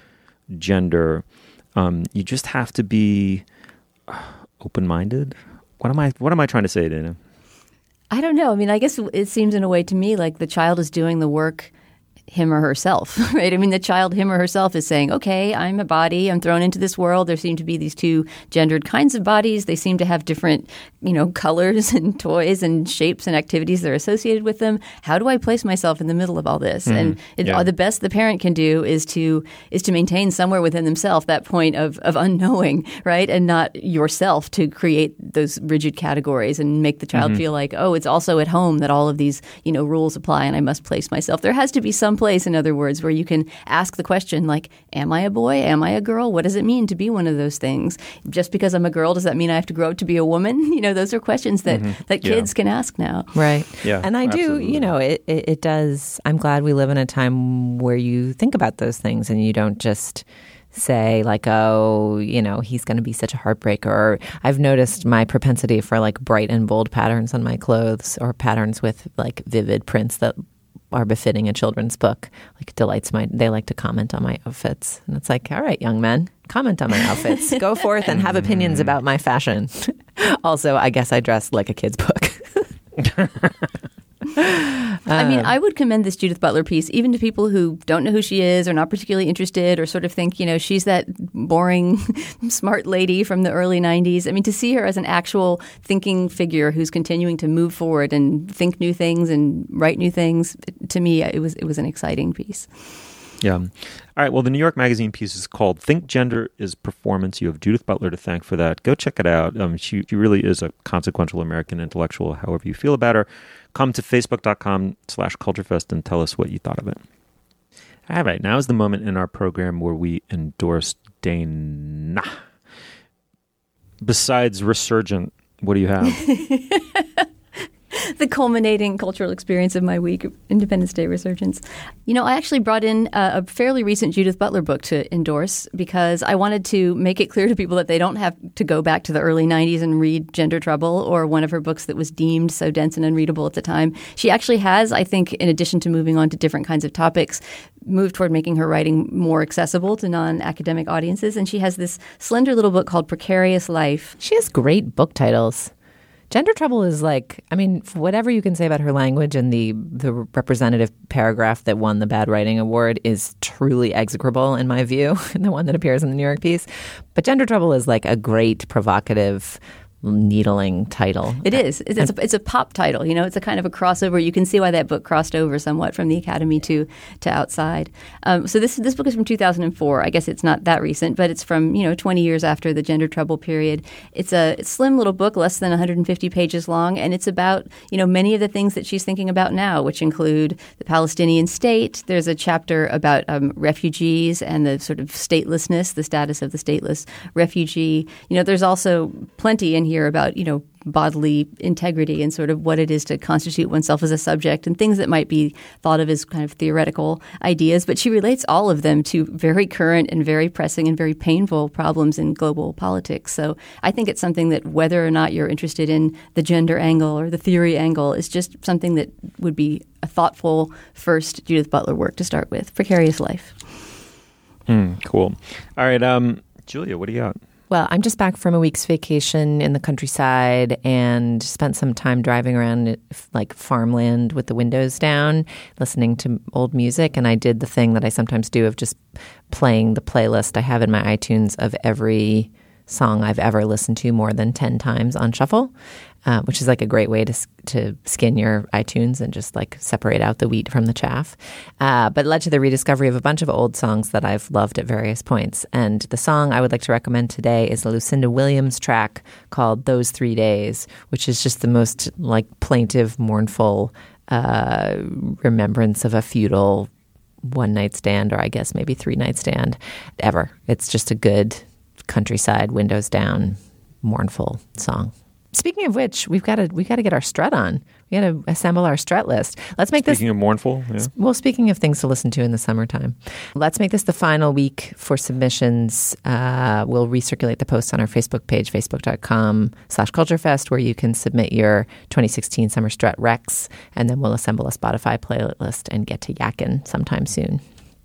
gender. Um, you just have to be open-minded. What am I? What am I trying to say, Dana? I don't know. I mean, I guess it seems in a way to me like the child is doing the work, him or herself, right? I mean, the child, him or herself, is saying, okay, I'm a body. I'm thrown into this world. There seem to be these two gendered kinds of bodies. They seem to have different, you know, colors and toys and shapes and activities that are associated with them. How do I place myself in the middle of all this? Mm, and it, yeah. the best the parent can do is to is to maintain somewhere within themselves that point of, of unknowing, right? And not yourself to create those rigid categories and make the child mm-hmm. feel like, oh, it's also at home that all of these, you know, rules apply and I must place myself. There has to be some place, in other words, where you can ask the question like, am I a boy? Am I a girl? What does it mean to be one of those things? Just because I'm a girl, does that mean I have to grow up to be a woman? You know, those are questions that, mm-hmm. that kids yeah. can ask now. Right. Yeah, and I absolutely. do, you know, it, it, it does. I'm glad we live in a time where you think about those things and you don't just say like, oh, you know, he's going to be such a heartbreaker. Or I've noticed my propensity for like bright and bold patterns on my clothes or patterns with like vivid prints that are befitting a children's book, like delights my, they like to comment on my outfits. And it's like, all right, young men, comment on my outfits. Go forth and have opinions about my fashion. Also, I guess I dress like a kid's book. I mean, I would commend this Judith Butler piece even to people who don't know who she is or not particularly interested or sort of think, you know, she's that boring, smart lady from the early nineties. I mean, to see her as an actual thinking figure who's continuing to move forward and think new things and write new things, to me, it was it was an exciting piece. Yeah. All right. Well, the New York Magazine piece is called Think Gender is Performance. You have Judith Butler to thank for that. Go check it out. Um, she, she really is a consequential American intellectual, however you feel about her. Come to facebook.com slash culturefest and tell us what you thought of it. All right. Now is the moment in our program where we endorse Dana. Besides Resurgent, what do you have? The culminating cultural experience of my week, Independence Day Resurgence. You know, I actually brought in a, a fairly recent Judith Butler book to endorse because I wanted to make it clear to people that they don't have to go back to the early nineties and read Gender Trouble or one of her books that was deemed so dense and unreadable at the time. She actually has, I think, in addition to moving on to different kinds of topics, moved toward making her writing more accessible to non-academic audiences. And she has this slender little book called Precarious Life. She has great book titles. Gender Trouble is like, I mean, whatever you can say about her language, and the the representative paragraph that won the Bad Writing Award is truly execrable in my view, the one that appears in the New York piece. But Gender Trouble is like a great, provocative, needling title. It is. It's, it's, a, it's a pop title. You know, it's a kind of a crossover. You can see why that book crossed over somewhat from the Academy to to outside. Um, so this this book is from two thousand four. I guess it's not that recent, but it's from, you know, twenty years after the Gender Trouble period. It's a slim little book, less than one hundred fifty pages long, and it's about, you know, many of the things that she's thinking about now, which include the Palestinian state. There's a chapter about um, refugees and the sort of statelessness, the status of the stateless refugee. You know, there's also plenty in here about, you know, bodily integrity and sort of what it is to constitute oneself as a subject and things that might be thought of as kind of theoretical ideas. But she relates all of them to very current and very pressing and very painful problems in global politics. So I think it's something that whether or not you're interested in the gender angle or the theory angle is just something that would be a thoughtful first Judith Butler work to start with. Precarious Life. Mm, cool. All right. Um, Julia, what do you got? Well, I'm just back from a week's vacation in the countryside and spent some time driving around like farmland with the windows down, listening to old music. And I did the thing that I sometimes do of just playing the playlist I have in my iTunes of every song I've ever listened to more than ten times on shuffle, uh, which is like a great way to to skin your iTunes and just like separate out the wheat from the chaff. Uh, but it led to the rediscovery of a bunch of old songs that I've loved at various points. And the song I would like to recommend today is the Lucinda Williams track called Those Three Days, which is just the most like plaintive, mournful uh, remembrance of a feudal one-night stand, or I guess maybe three-night stand ever. It's just a good countryside, windows down, mournful song. Speaking of which, we've got to we got to get our strut on. We got to assemble our strut list. Let's make speaking this. Speaking of mournful, yeah. Well, speaking of things to listen to in the summertime, let's make this the final week for submissions. Uh, we'll recirculate the posts on our Facebook page, facebook.com slash culturefest, where you can submit your twenty sixteen Summer Strut Recs, and then we'll assemble a Spotify playlist and get to yakking sometime soon.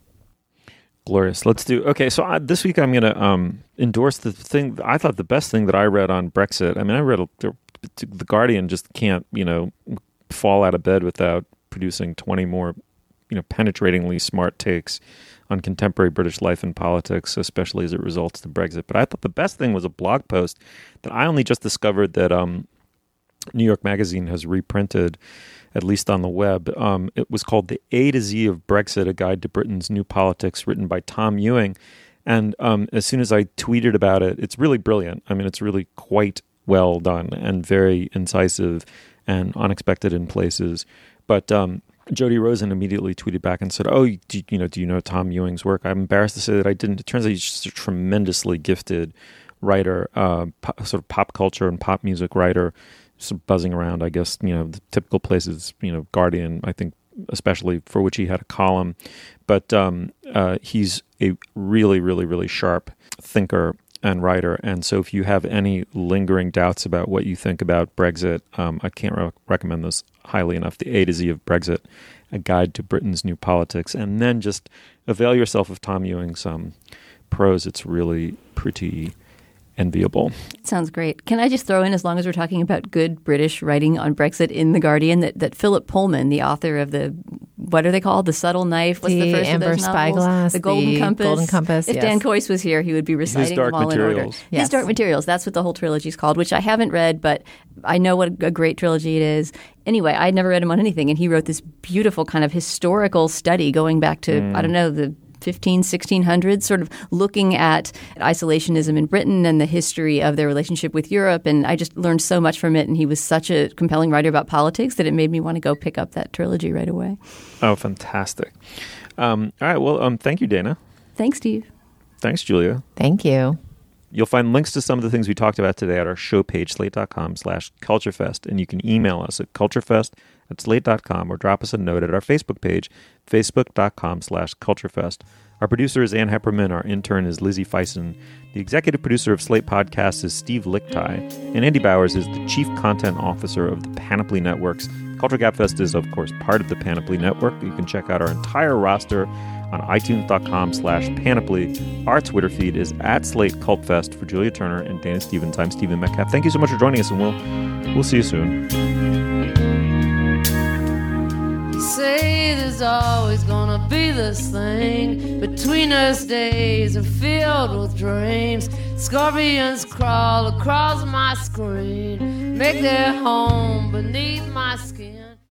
Glorious. Let's do. Okay, so I, this week I'm going to um, endorse the thing. I thought the best thing that I read on Brexit. I mean, I read a, the Guardian just can't, you know, fall out of bed without producing twenty more, you know, penetratingly smart takes on contemporary British life and politics, especially as it results to Brexit. But I thought the best thing was a blog post that I only just discovered that um, New York Magazine has reprinted, at least on the web. Um, it was called The A to Z of Brexit, A Guide to Britain's New Politics, written by Tom Ewing. And um, as soon as I tweeted about it, it's really brilliant. I mean, it's really quite well done and very incisive and unexpected in places. But um, Jody Rosen immediately tweeted back and said, oh, do, you know, do you know Tom Ewing's work? I'm embarrassed to say that I didn't. It turns out he's just a tremendously gifted writer, uh, pop, sort of pop culture and pop music writer, sort of buzzing around, I guess, you know, the typical places, you know, Guardian, I think, especially, for which he had a column. But um, uh, he's a really, really, really sharp thinker and writer. And so if you have any lingering doubts about what you think about Brexit, um, I can't re- recommend this highly enough. The A to Z of Brexit, A Guide to Britain's New Politics. And then just avail yourself of Tom Ewing's um, prose. It's really pretty enviable. Sounds great. Can I just throw in, as long as we're talking about good British writing on Brexit in The Guardian, that, that Philip Pullman, the author of the, what are they called? The Subtle Knife? What's the, the first Amber of those novels? Spyglass, The Golden the Compass. Golden Compass, If yes. Dan Coyce was here, he would be reciting His Dark them all Materials. in order. Yes. His Dark Materials. That's what the whole trilogy is called, which I haven't read, but I know what a great trilogy it is. Anyway, I'd never read him on anything, and he wrote this beautiful kind of historical study going back to, mm. I don't know, the fifteen, sixteen hundreds, sort of looking at isolationism in Britain and the history of their relationship with Europe. And I just learned so much from it. And he was such a compelling writer about politics that it made me want to go pick up that trilogy right away. Oh, fantastic. Um, all right. Well, um, thank you, Dana. Thanks, Steve. Thanks, Julia. Thank you. You'll find links to some of the things we talked about today at our show page, slate.com slash culturefest. And you can email us at culturefest at slate dot com or drop us a note at our Facebook page, facebook.com slash culturefest. Our producer is Ann Hepperman. Our intern is Lizzie Feisen. The executive producer of Slate Podcasts is Steve Lickteig. And Andy Bowers is the chief content officer of the Panoply Networks. Culture Gabfest is, of course, part of the Panoply Network. You can check out our entire roster on itunes.com slash panoply. Our Twitter feed is at Slate Cult Fest. For Julia Turner and Dana Stevens, I'm Stephen Metcalf. Thank you so much for joining us, and we'll, we'll see you soon. Say there's always gonna be this thing between us, days are filled with dreams. Scorpions crawl across my screen, make their home beneath my skin.